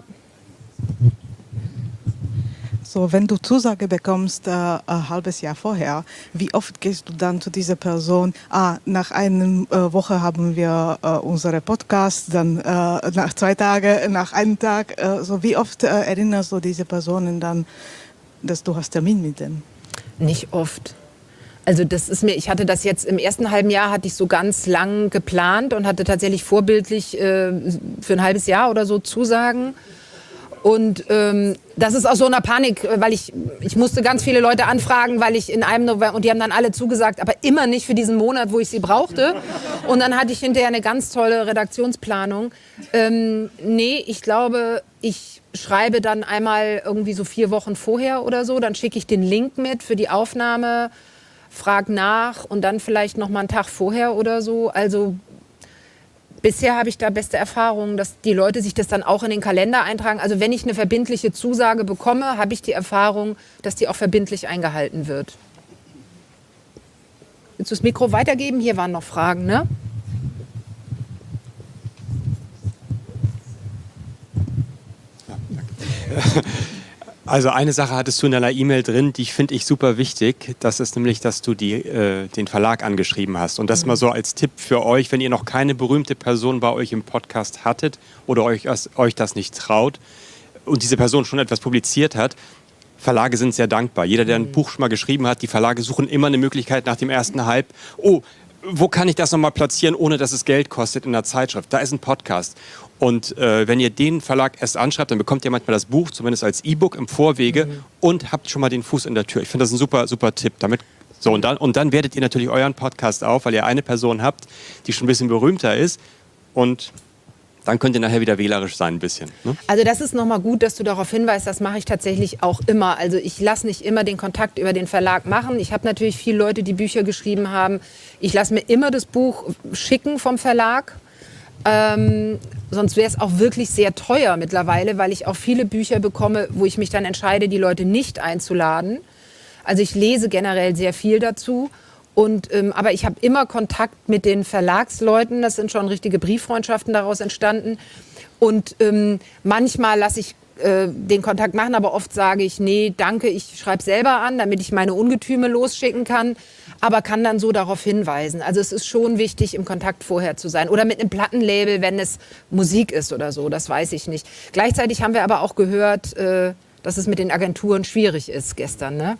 Speaker 8: So, wenn du Zusage bekommst, äh, ein halbes Jahr vorher, wie oft gehst du dann zu dieser Person? Ah, nach einer äh, Woche haben wir äh, unsere Podcast, dann äh, nach zwei Tagen, nach einem Tag. Äh, so, wie oft äh, erinnerst du diese Personen dann, dass du hast Termin mit denen?
Speaker 1: Nicht oft. Also das ist mir, ich hatte das jetzt im ersten halben Jahr, hatte ich so ganz lang geplant und hatte tatsächlich vorbildlich äh, für ein halbes Jahr oder so Zusagen. Und ähm, das ist aus so einer Panik, weil ich, ich musste ganz viele Leute anfragen, weil ich in einem November, und die haben dann alle zugesagt, aber immer nicht für diesen Monat, wo ich sie brauchte. Und dann hatte ich hinterher eine ganz tolle Redaktionsplanung. Ähm, nee, ich glaube, ich schreibe dann einmal irgendwie so vier Wochen vorher oder so, dann schicke ich den Link mit für die Aufnahme, frage nach und dann vielleicht noch mal einen Tag vorher oder so. Also bisher habe ich da beste Erfahrungen, dass die Leute sich das dann auch in den Kalender eintragen. Also wenn ich eine verbindliche Zusage bekomme, habe ich die Erfahrung, dass die auch verbindlich eingehalten wird. Willst du das Mikro weitergeben? Hier waren noch Fragen, ne?
Speaker 9: Also eine Sache hattest du in deiner E-Mail drin, die finde ich super wichtig. Das ist nämlich, dass du die, äh, den Verlag angeschrieben hast. Und das mhm. mal so als Tipp für euch, wenn ihr noch keine berühmte Person bei euch im Podcast hattet oder euch, euch das nicht traut und diese Person schon etwas publiziert hat, Verlage sind sehr dankbar. Jeder, der ein Buch schon mal geschrieben hat, die Verlage suchen immer eine Möglichkeit nach dem ersten Hype. Oh, wo kann ich das nochmal platzieren, ohne dass es Geld kostet in der Zeitschrift? Da ist ein Podcast. Und äh, wenn ihr den Verlag erst anschreibt, dann bekommt ihr manchmal das Buch, zumindest als E-Book im Vorwege mhm. und habt schon mal den Fuß in der Tür. Ich finde das ein super, super Tipp. Damit, so, und, dann, und dann wertet ihr natürlich euren Podcast auf, weil ihr eine Person habt, die schon ein bisschen berühmter ist. Und dann könnt ihr nachher wieder wählerisch sein ein bisschen. Ne?
Speaker 1: Also das ist nochmal gut, dass du darauf hinweist, das mache ich tatsächlich auch immer. Also ich lasse nicht immer den Kontakt über den Verlag machen. Ich habe natürlich viele Leute, die Bücher geschrieben haben. Ich lasse mir immer das Buch schicken vom Verlag. Ähm, sonst wäre es auch wirklich sehr teuer mittlerweile, weil ich auch viele Bücher bekomme, wo ich mich dann entscheide, die Leute nicht einzuladen. Also ich lese generell sehr viel dazu. Und, ähm, aber ich habe immer Kontakt mit den Verlagsleuten. Das sind schon richtige Brieffreundschaften daraus entstanden. Und ähm, manchmal lasse ich äh, den Kontakt machen, aber oft sage ich, nee, danke, ich schreibe selber an, damit ich meine Ungetüme losschicken kann. Aber kann dann so darauf hinweisen. Also es ist schon wichtig, im Kontakt vorher zu sein. Oder mit einem Plattenlabel, wenn es Musik ist oder so, das weiß ich nicht. Gleichzeitig haben wir aber auch gehört, äh, dass es mit den Agenturen schwierig ist gestern, ne?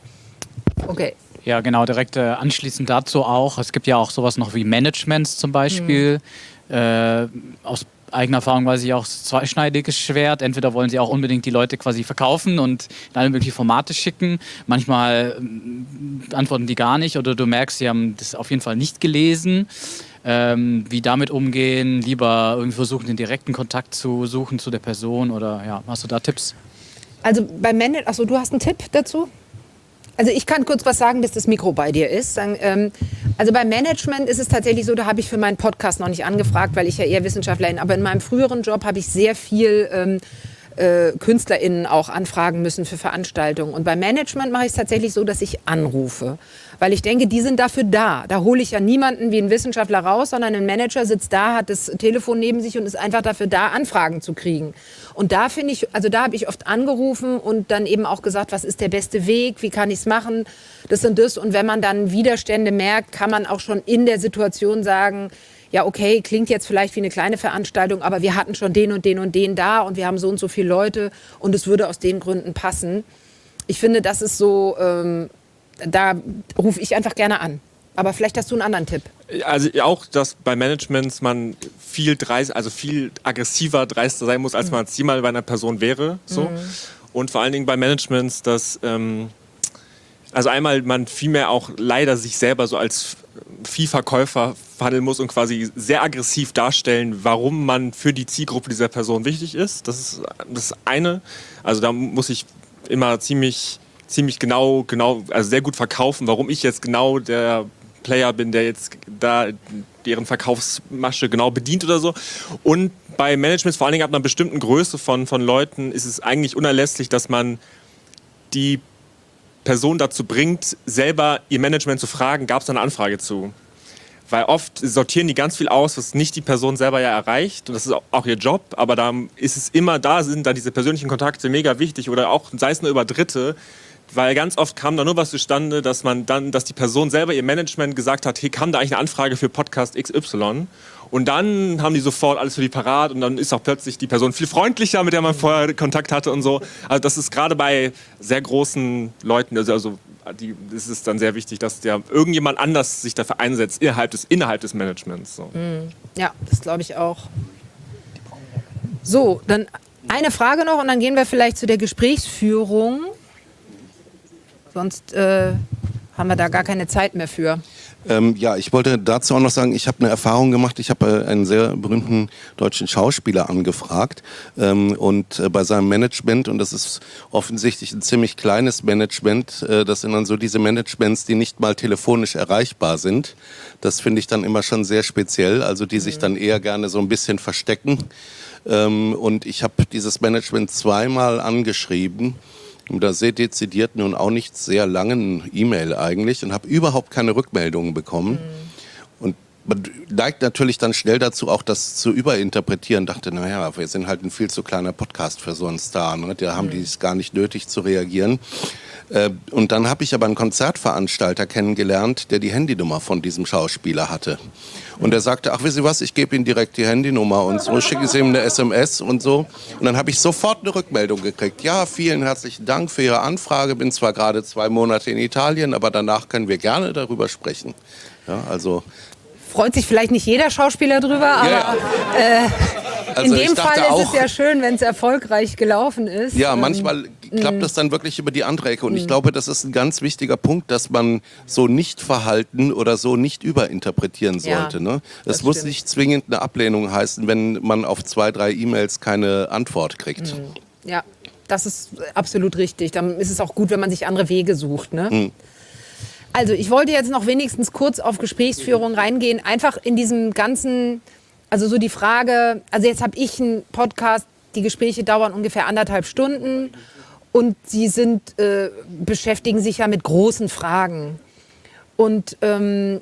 Speaker 1: Okay.
Speaker 10: Ja, genau, direkt äh, anschließend dazu auch. Es gibt ja auch sowas noch wie Managements zum Beispiel. Mhm. Äh, aus eigener Erfahrung weiß ich auch, zweischneidiges Schwert. Entweder wollen sie auch unbedingt die Leute quasi verkaufen und in alle möglichen Formate schicken. Manchmal äh, antworten die gar nicht oder du merkst, sie haben das auf jeden Fall nicht gelesen. Ähm, wie damit umgehen, lieber irgendwie versuchen, den direkten Kontakt zu suchen zu der Person oder ja, hast du da Tipps?
Speaker 1: Also beim Management, achso, du hast einen Tipp dazu? Also ich kann kurz was sagen, bis das Mikro bei dir ist. Also beim Management ist es tatsächlich so, da habe ich für meinen Podcast noch nicht angefragt, weil ich ja eher Wissenschaftlerin bin. Aber in meinem früheren Job habe ich sehr viel ähm, äh, KünstlerInnen auch anfragen müssen für Veranstaltungen. Und beim Management mache ich es tatsächlich so, dass ich anrufe. Weil ich denke, die sind dafür da. Da hole ich ja niemanden wie einen Wissenschaftler raus, sondern ein Manager sitzt da, hat das Telefon neben sich und ist einfach dafür da, Anfragen zu kriegen. Und da finde ich, also da habe ich oft angerufen und dann eben auch gesagt, was ist der beste Weg, wie kann ich es machen, das und das. Und wenn man dann Widerstände merkt, kann man auch schon in der Situation sagen, ja okay, klingt jetzt vielleicht wie eine kleine Veranstaltung, aber wir hatten schon den und den und den da und wir haben so und so viele Leute und es würde aus den Gründen passen. Ich finde, das ist so, ähm, da rufe ich einfach gerne an. Aber vielleicht hast du einen anderen Tipp.
Speaker 11: Also auch, dass bei Managements man viel dreist, also viel aggressiver, dreister sein muss, als man es jemals bei einer Person wäre. So. Mhm. Und vor allen Dingen bei Managements, dass ähm, also einmal man vielmehr auch leider sich selber so als Viehverkäufer verhandeln muss und quasi sehr aggressiv darstellen, warum man für die Zielgruppe dieser Person wichtig ist. Das ist das eine. Also da muss ich immer ziemlich, ziemlich genau, genau, also sehr gut verkaufen, warum ich jetzt genau der Player bin, der jetzt da deren Verkaufsmasche genau bedient oder so. Und bei Managements, vor allen Dingen ab einer bestimmten Größe von, von Leuten, ist es eigentlich unerlässlich, dass man die Person dazu bringt, selber ihr Management zu fragen, gab es da eine Anfrage zu? Weil oft sortieren die ganz viel aus, was nicht die Person selber ja erreicht. Und das ist auch ihr Job. Aber da ist es immer, da sind dann diese persönlichen Kontakte mega wichtig. Oder auch, sei es nur über Dritte. Weil ganz oft kam da nur was zustande, dass man dann, dass die Person selber ihr Management gesagt hat, hey, kam da eigentlich eine Anfrage für Podcast X Y? Und dann haben die sofort alles für die parat und dann ist auch plötzlich die Person viel freundlicher, mit der man vorher Kontakt hatte und so. Also das ist gerade bei sehr großen Leuten, also, also die, das ist dann sehr wichtig, dass der irgendjemand anders sich dafür einsetzt innerhalb des, innerhalb des Managements. So.
Speaker 1: Ja, das glaube ich auch. So, dann eine Frage noch und dann gehen wir vielleicht zu der Gesprächsführung. Sonst äh, haben wir da gar keine Zeit mehr für.
Speaker 12: Ähm, ja, ich wollte dazu auch noch sagen, ich habe eine Erfahrung gemacht. Ich habe äh, einen sehr berühmten deutschen Schauspieler angefragt ähm, und äh, bei seinem Management, und das ist offensichtlich ein ziemlich kleines Management, äh, das sind dann so diese Managements, die nicht mal telefonisch erreichbar sind. Das finde ich dann immer schon sehr speziell, also die mhm. sich dann eher gerne so ein bisschen verstecken. Ähm, und ich habe dieses Management zweimal angeschrieben. Und da sehr dezidiert nun auch nicht sehr langen E-Mail eigentlich und habe überhaupt keine Rückmeldungen bekommen. Mhm. Und man neigt natürlich dann schnell dazu, auch das zu überinterpretieren. Dachte, naja, wir sind halt ein viel zu kleiner Podcast für so einen Star. Ne? Da haben mhm. die es gar nicht nötig zu reagieren. Äh, und dann habe ich aber einen Konzertveranstalter kennengelernt, der die Handynummer von diesem Schauspieler hatte. Und er sagte, ach, wissen Sie was, ich gebe Ihnen direkt die Handynummer und so, schicke Sie ihm eine S M S und so. Und dann habe ich sofort eine Rückmeldung gekriegt. Ja, vielen herzlichen Dank für Ihre Anfrage. Bin zwar gerade zwei Monate in Italien, aber danach können wir gerne darüber sprechen. Ja, also
Speaker 1: freut sich vielleicht nicht jeder Schauspieler drüber, aber
Speaker 12: ja,
Speaker 1: ja. Äh,
Speaker 12: also
Speaker 1: in dem Fall ist
Speaker 12: auch,
Speaker 1: es ja schön, wenn es erfolgreich gelaufen ist.
Speaker 12: Ja, manchmal ähm, klappt das dann wirklich über die andere Ecke. Und ich glaube, das ist ein ganz wichtiger Punkt, dass man so nicht verhalten oder so nicht überinterpretieren sollte. Ja, ne? Das, das muss stimmt. nicht zwingend eine Ablehnung heißen, wenn man auf zwei, drei E-Mails keine Antwort kriegt.
Speaker 1: Mhm. Ja, das ist absolut richtig. Dann ist es auch gut, wenn man sich andere Wege sucht. Ne? Mhm. Also ich wollte jetzt noch wenigstens kurz auf Gesprächsführung reingehen. Einfach in diesem ganzen Also so die Frage, also jetzt habe ich einen Podcast, die Gespräche dauern ungefähr anderthalb Stunden und sie sind, äh, beschäftigen sich ja mit großen Fragen. Und ähm,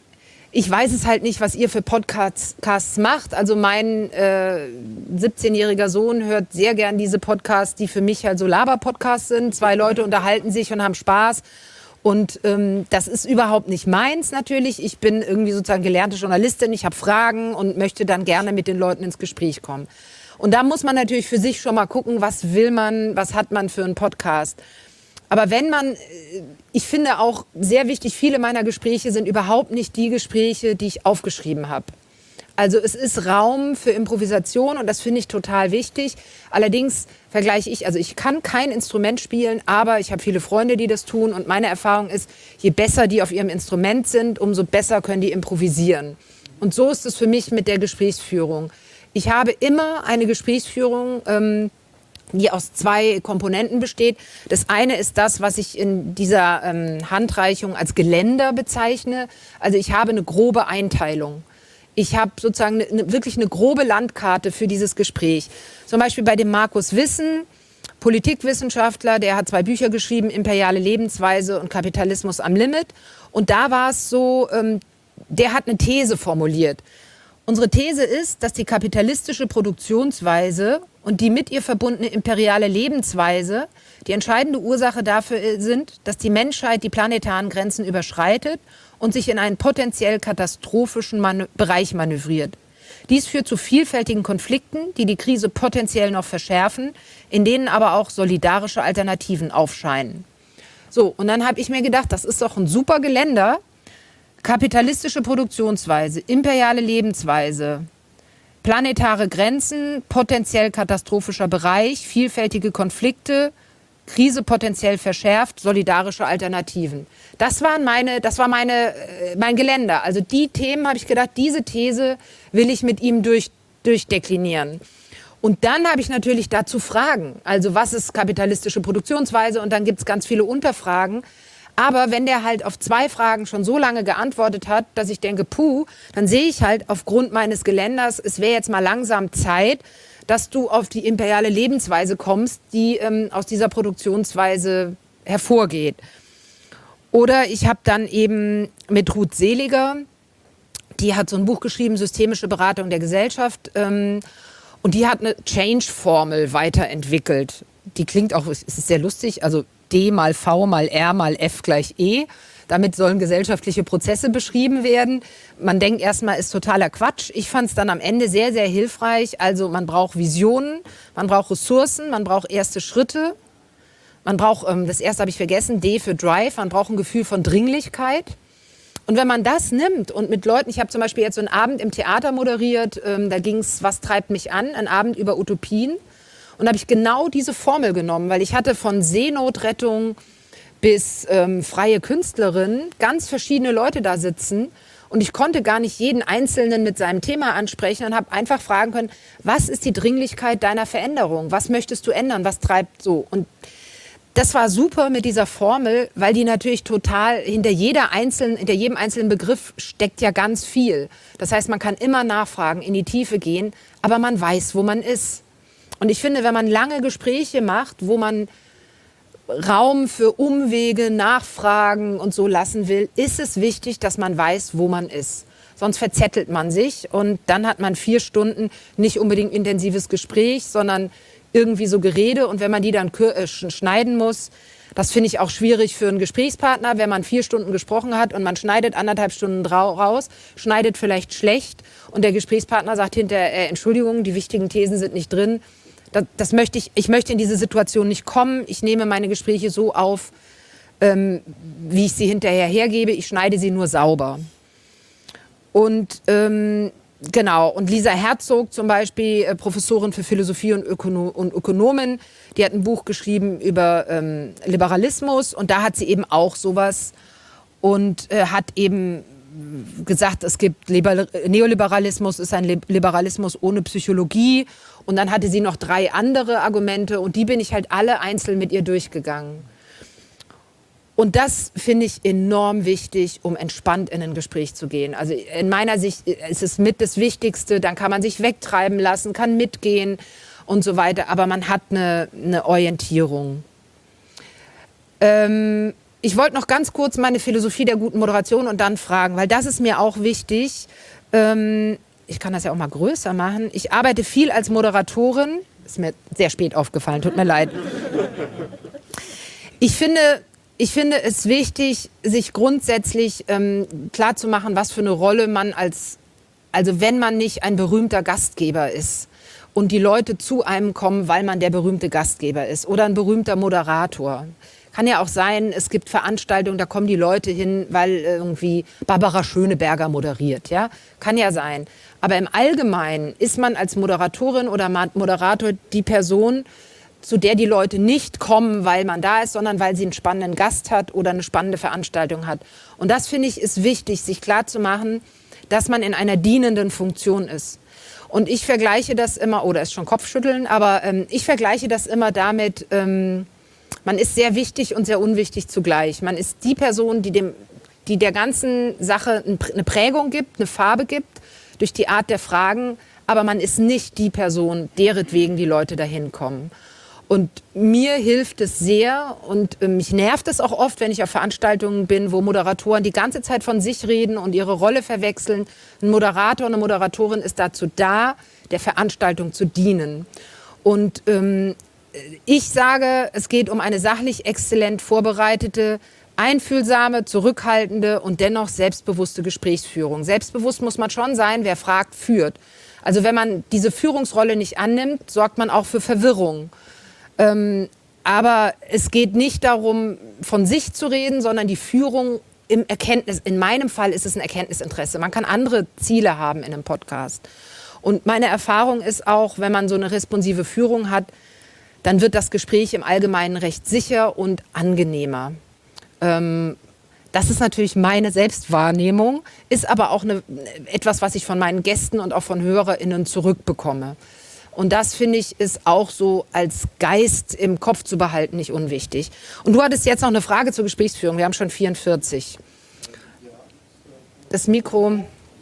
Speaker 1: ich weiß es halt nicht, was ihr für Podcasts macht. Also mein äh, siebzehnjähriger Sohn hört sehr gern diese Podcasts, die für mich halt so Laber-Podcasts sind. Zwei Leute unterhalten sich und haben Spaß. Und ähm, das ist überhaupt nicht meins natürlich. Ich bin irgendwie sozusagen gelernte Journalistin. Ich habe Fragen und möchte dann gerne mit den Leuten ins Gespräch kommen. Und da muss man natürlich für sich schon mal gucken, was will man, was hat man für einen Podcast. Aber wenn man, ich finde auch sehr wichtig, viele meiner Gespräche sind überhaupt nicht die Gespräche, die ich aufgeschrieben habe. Also es ist Raum für Improvisation und das finde ich total wichtig. Allerdings vergleiche ich, also ich kann kein Instrument spielen, aber ich habe viele Freunde, die das tun. Und meine Erfahrung ist, je besser die auf ihrem Instrument sind, umso besser können die improvisieren. Und so ist es für mich mit der Gesprächsführung. Ich habe immer eine Gesprächsführung, ähm, die aus zwei Komponenten besteht. Das eine ist das, was ich in dieser ähm, Handreichung als Geländer bezeichne. Also ich habe eine grobe Einteilung. Ich habe sozusagen eine, wirklich eine grobe Landkarte für dieses Gespräch. Zum Beispiel bei dem Markus Wissen, Politikwissenschaftler, der hat zwei Bücher geschrieben, Imperiale Lebensweise und Kapitalismus am Limit. Und da war es so, ähm, der hat eine These formuliert. Unsere These ist, dass die kapitalistische Produktionsweise und die mit ihr verbundene imperiale Lebensweise die entscheidende Ursache dafür sind, dass die Menschheit die planetaren Grenzen überschreitet und sich in einen potenziell katastrophischen Manö- Bereich manövriert. Dies führt zu vielfältigen Konflikten, die die Krise potenziell noch verschärfen, in denen aber auch solidarische Alternativen aufscheinen. So, und dann habe ich mir gedacht, das ist doch ein super Geländer. Kapitalistische Produktionsweise, imperiale Lebensweise, planetare Grenzen, potenziell katastrophischer Bereich, vielfältige Konflikte, Krise potenziell verschärft, solidarische Alternativen. Das waren meine, das war meine, mein Geländer. Also die Themen, habe ich gedacht, diese These will ich mit ihm durch, durchdeklinieren. Und dann habe ich natürlich dazu Fragen. Also was ist kapitalistische Produktionsweise? Und dann gibt es ganz viele Unterfragen. Aber wenn der halt auf zwei Fragen schon so lange geantwortet hat, dass ich denke, puh, dann sehe ich halt aufgrund meines Geländers, es wäre jetzt mal langsam Zeit, dass du auf die imperiale Lebensweise kommst, die ähm, aus dieser Produktionsweise hervorgeht. Oder ich habe dann eben mit Ruth Seliger, die hat so ein Buch geschrieben, Systemische Beratung der Gesellschaft, ähm, und die hat eine Change-Formel weiterentwickelt. Die klingt auch, es ist sehr lustig, also D mal V mal R mal F gleich E. Damit sollen gesellschaftliche Prozesse beschrieben werden. Man denkt erstmal, ist totaler Quatsch. Ich fand es dann am Ende sehr, sehr hilfreich. Also man braucht Visionen, man braucht Ressourcen, man braucht erste Schritte. Man braucht, ähm, das erste habe ich vergessen, D für Drive, man braucht ein Gefühl von Dringlichkeit. Und wenn man das nimmt und mit Leuten, ich habe zum Beispiel jetzt so einen Abend im Theater moderiert, ähm, da ging es, was treibt mich an, ein Abend über Utopien. Und da habe ich genau diese Formel genommen, weil ich hatte von Seenotrettung bis ähm, freie Künstlerin ganz verschiedene Leute da sitzen. Und ich konnte gar nicht jeden Einzelnen mit seinem Thema ansprechen und habe einfach fragen können, was ist die Dringlichkeit deiner Veränderung? Was möchtest du ändern? Was treibt so? Und das war super mit dieser Formel, weil die natürlich total, hinter jeder einzelnen, hinter jedem einzelnen Begriff steckt ja ganz viel. Das heißt, man kann immer nachfragen, in die Tiefe gehen, aber man weiß, wo man ist. Und ich finde, wenn man lange Gespräche macht, wo man Raum für Umwege, Nachfragen und so lassen will, ist es wichtig, dass man weiß, wo man ist. Sonst verzettelt man sich und dann hat man vier Stunden nicht unbedingt intensives Gespräch, sondern irgendwie so Gerede. Und wenn man die dann schneiden muss, das finde ich auch schwierig für einen Gesprächspartner, wenn man vier Stunden gesprochen hat und man schneidet anderthalb Stunden raus, schneidet vielleicht schlecht und der Gesprächspartner sagt hinterher, äh, Entschuldigung, die wichtigen Thesen sind nicht drin. Das, das möchte ich, ich möchte in diese Situation nicht kommen. Ich nehme meine Gespräche so auf, ähm, wie ich sie hinterher hergebe. Ich schneide sie nur sauber. Und ähm, genau, und Lisa Herzog zum Beispiel, äh, Professorin für Philosophie und, Ökono und Ökonomin, die hat ein Buch geschrieben über ähm, Liberalismus und da hat sie eben auch sowas und äh, hat eben gesagt, es gibt Liber Neoliberalismus, ist ein Liberalismus ohne Psychologie. Und dann hatte sie noch drei andere Argumente und die bin ich halt alle einzeln mit ihr durchgegangen. Und das finde ich enorm wichtig, um entspannt in ein Gespräch zu gehen. Also in meiner Sicht ist es mit das Wichtigste. Dann kann man sich wegtreiben lassen, kann mitgehen und so weiter. Aber man hat eine, eine Orientierung. Ähm, ich wollte noch ganz kurz meine Philosophie der guten Moderation und dann fragen, weil das ist mir auch wichtig. Ähm, ich kann das ja auch mal größer machen. Ich arbeite viel als Moderatorin. Ist mir sehr spät aufgefallen, tut mir leid. Ich finde... Ich finde es wichtig, sich grundsätzlich ähm, klarzumachen, was für eine Rolle man als, also wenn man nicht ein berühmter Gastgeber ist und die Leute zu einem kommen, weil man der berühmte Gastgeber ist oder ein berühmter Moderator. Kann ja auch sein, es gibt Veranstaltungen, da kommen die Leute hin, weil irgendwie Barbara Schöneberger moderiert. Ja? Kann ja sein. Aber im Allgemeinen ist man als Moderatorin oder Moderator die Person, zu der die Leute nicht kommen, weil man da ist, sondern weil sie einen spannenden Gast hat oder eine spannende Veranstaltung hat. Und das, finde ich, ist wichtig, sich klarzumachen, dass man in einer dienenden Funktion ist. Und ich vergleiche das immer, oder ist schon Kopfschütteln, aber ähm, ich vergleiche das immer damit, ähm, man ist sehr wichtig und sehr unwichtig zugleich. Man ist die Person, die, dem, die der ganzen Sache eine Prägung gibt, eine Farbe gibt, durch die Art der Fragen, aber man ist nicht die Person, deretwegen die Leute dahin kommen. Und mir hilft es sehr und äh, mich nervt es auch oft, wenn ich auf Veranstaltungen bin, wo Moderatoren die ganze Zeit von sich reden und ihre Rolle verwechseln. Ein Moderator, eine Moderatorin ist dazu da, der Veranstaltung zu dienen. Und ähm, ich sage, es geht um eine sachlich exzellent vorbereitete, einfühlsame, zurückhaltende und dennoch selbstbewusste Gesprächsführung. Selbstbewusst muss man schon sein, wer fragt, führt. Also wenn man diese Führungsrolle nicht annimmt, sorgt man auch für Verwirrung. Ähm, aber es geht nicht darum, von sich zu reden, sondern die Führung im Erkenntnis. In meinem Fall ist es ein Erkenntnisinteresse. Man kann andere Ziele haben in einem Podcast. Und meine Erfahrung ist auch, wenn man so eine responsive Führung hat, dann wird das Gespräch im Allgemeinen recht sicher und angenehmer. Ähm, das ist natürlich meine Selbstwahrnehmung, ist aber auch eine, etwas, was ich von meinen Gästen und auch von HörerInnen zurückbekomme. Und das, finde ich, ist auch so als Geist im Kopf zu behalten nicht unwichtig. Und du hattest jetzt noch eine Frage zur Gesprächsführung. Wir haben schon vierundvierzig. Das Mikro...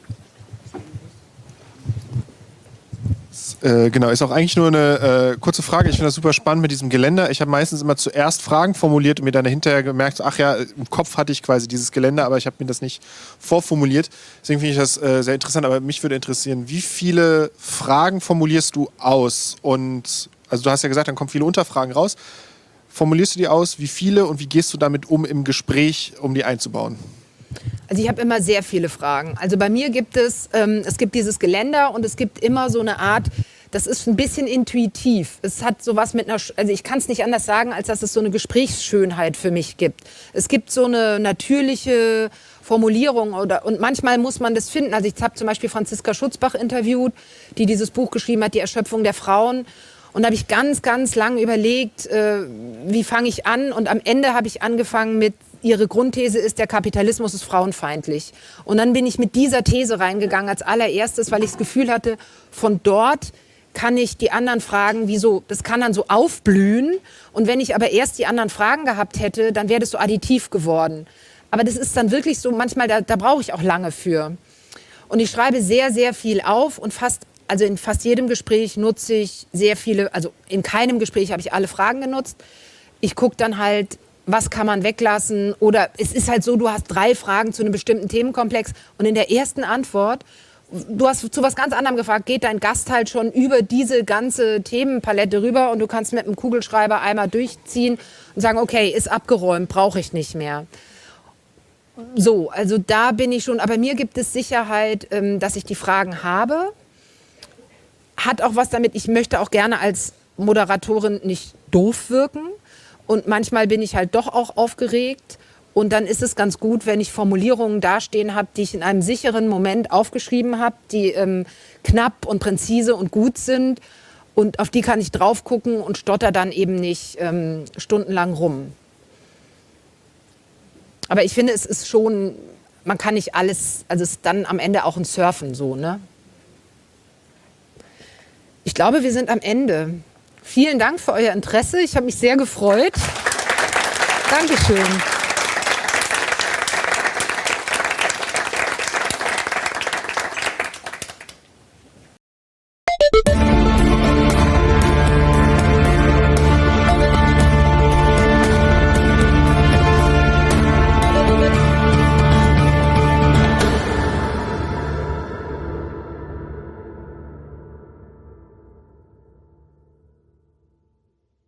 Speaker 2: Äh, genau, ist auch eigentlich nur eine äh, kurze Frage. Ich finde das super spannend mit diesem Geländer. Ich habe meistens immer zuerst Fragen formuliert und mir dann hinterher gemerkt, ach ja, im Kopf hatte ich quasi dieses Geländer, aber ich habe mir das nicht vorformuliert. Deswegen finde ich das äh, sehr interessant. Aber mich würde interessieren, wie viele Fragen formulierst du aus? Und also du hast ja gesagt, dann kommen viele Unterfragen raus. Formulierst du die aus? Wie viele und wie gehst du damit um im Gespräch, um die einzubauen?
Speaker 1: Also ich habe immer sehr viele Fragen. Also bei mir gibt es, ähm, es gibt dieses Geländer und es gibt immer so eine Art, das ist ein bisschen intuitiv. Es hat sowas mit einer, also ich kann es nicht anders sagen, als dass es so eine Gesprächsschönheit für mich gibt. Es gibt so eine natürliche Formulierung oder, und manchmal muss man das finden. Also ich habe zum Beispiel Franziska Schutzbach interviewt, die dieses Buch geschrieben hat, Die Erschöpfung der Frauen. Und da habe ich ganz, ganz lang überlegt, äh, wie fange ich an? Und am Ende habe ich angefangen mit, ihre Grundthese ist, der Kapitalismus ist frauenfeindlich. Und dann bin ich mit dieser These reingegangen als allererstes, weil ich das Gefühl hatte, von dort kann ich die anderen Fragen, wieso, das kann dann so aufblühen. Und wenn ich aber erst die anderen Fragen gehabt hätte, dann wäre das so additiv geworden. Aber das ist dann wirklich so, manchmal, da, da brauche ich auch lange für. Und ich schreibe sehr, sehr viel auf und fast, also in fast jedem Gespräch nutze ich sehr viele, also in keinem Gespräch habe ich alle Fragen genutzt. Ich gucke dann halt, was kann man weglassen? Oder es ist halt so, du hast drei Fragen zu einem bestimmten Themenkomplex und in der ersten Antwort, du hast zu was ganz anderem gefragt, geht dein Gast halt schon über diese ganze Themenpalette rüber und du kannst mit einem Kugelschreiber einmal durchziehen und sagen, okay, ist abgeräumt, brauche ich nicht mehr. So, also da bin ich schon, aber mir gibt es Sicherheit, dass ich die Fragen habe. Hat auch was damit, ich möchte auch gerne als Moderatorin nicht doof wirken. Und manchmal bin ich halt doch auch aufgeregt. Und dann ist es ganz gut, wenn ich Formulierungen dastehen habe, die ich in einem sicheren Moment aufgeschrieben habe, die ähm, knapp und präzise und gut sind. Und auf die kann ich drauf gucken und stotter dann eben nicht ähm, stundenlang rum. Aber ich finde, es ist schon, man kann nicht alles, also es ist dann am Ende auch ein Surfen so, ne? Ich glaube, wir sind am Ende. Vielen Dank für euer Interesse. Ich habe mich sehr gefreut. Dankeschön.